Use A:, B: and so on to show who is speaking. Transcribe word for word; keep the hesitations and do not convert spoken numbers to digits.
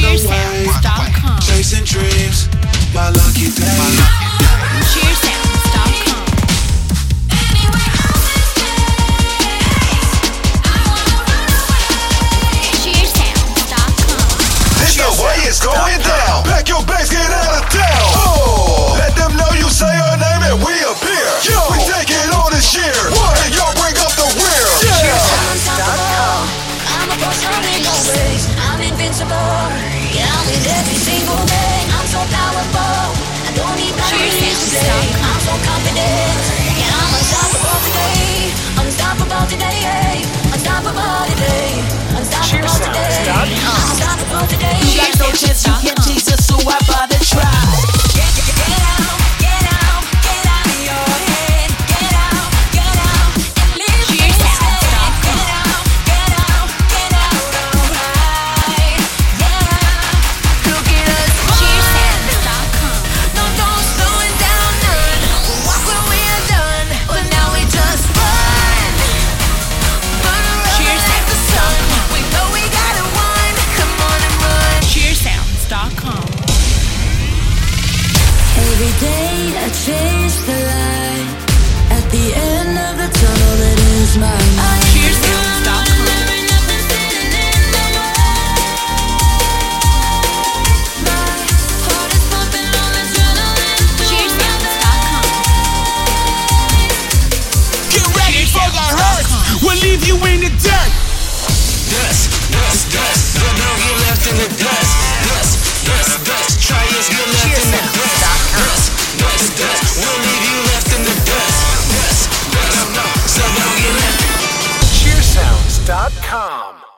A: cheer sounds dot com.
B: Chasing dreams, my lucky day.
A: cheer sounds dot com. cheer sounds dot com.
C: This the way it's going down. Pack your bags, get out of town. Oh, let them know you say her name and we appear. Yo, we take it on this year. What? And y'all bring up the rear.
D: cheer sounds dot com. I'm a boss, I'm in no ways. I'm invincible. Yeah, I'm with every single day. I'm so powerful. I don't need batteries today. I'm so confident. Yeah, I'm unstoppable today. Unstoppable today. Unstoppable today. Unstoppable today. Unstoppable today.
E: You got no chance, you can't chase us, so I bought a try.
D: Get, get, get out, get out, get out of your head. Get out, get out, and live
A: cheer sounds dot com.
D: Get out, get out, get out, alright. Yeah, look at us.
A: cheer sounds dot com.
D: No, don't slow it down, none. We'll walk when we are done, but now we just run. Burn around
A: Cheer
D: like the sun. We know we gotta win. Come on and run.
A: cheer sounds dot com.
F: Every day I chase the light at the end of the tunnel that is my mind.
A: cheer sounds dot com. cheer sounds dot com.
E: Get ready for the hurt. We'll leave you in the dirt.
B: Dust, dust, dust. But now you left in the dust. Dust, dust, dust. Try us, you left in the dust. Dust, dust, dust. We'll leave you left in the dust. Dust, dust, dust. So now you left.
C: cheer sounds dot com.